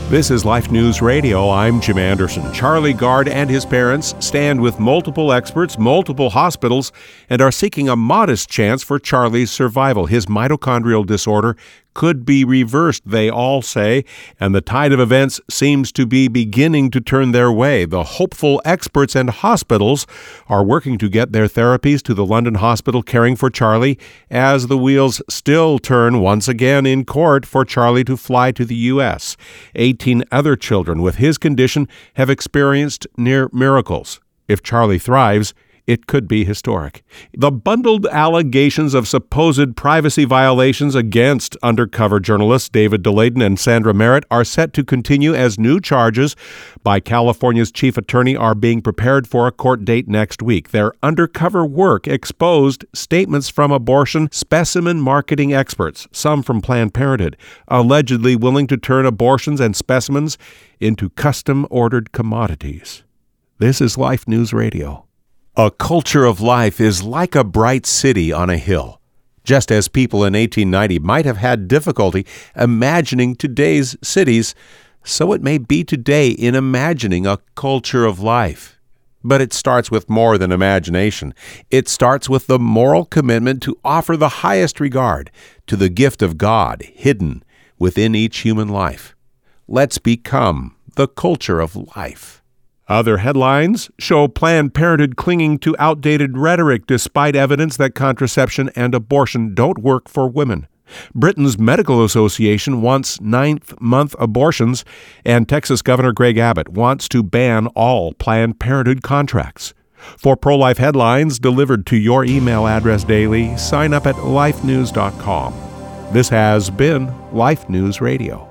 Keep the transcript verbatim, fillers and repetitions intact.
This is Life News Radio. I'm Jim Anderson. Charlie Gard and his parents stand with multiple experts, multiple hospitals, and are seeking a modest chance for Charlie's survival. His mitochondrial disorder could be reversed, they all say, and the tide of events seems to be beginning to turn their way. The hopeful experts and hospitals are working to get their therapies to the London hospital caring for Charlie as the wheels still turn once again in court for Charlie to fly to the U S. eighteen other children with his condition have experienced near miracles. If Charlie thrives, it could be historic. The bundled allegations of supposed privacy violations against undercover journalists David Daleiden and Sandra Merritt are set to continue as new charges by California's chief attorney are being prepared for a court date next week. Their undercover work exposed statements from abortion specimen marketing experts, some from Planned Parenthood, allegedly willing to turn abortions and specimens into custom-ordered commodities. This is Life News Radio. A culture of life is like a bright city on a hill. Just as people in eighteen ninety might have had difficulty imagining today's cities, so it may be today in imagining a culture of life. But it starts with more than imagination. It starts with the moral commitment to offer the highest regard to the gift of God hidden within each human life. Let's become the culture of life. Other headlines show Planned Parenthood clinging to outdated rhetoric despite evidence that contraception and abortion don't work for women. Britain's Medical Association wants ninth-month abortions, and Texas Governor Greg Abbott wants to ban all Planned Parenthood contracts. For pro-life headlines delivered to your email address daily, sign up at life news dot com. This has been Life News Radio.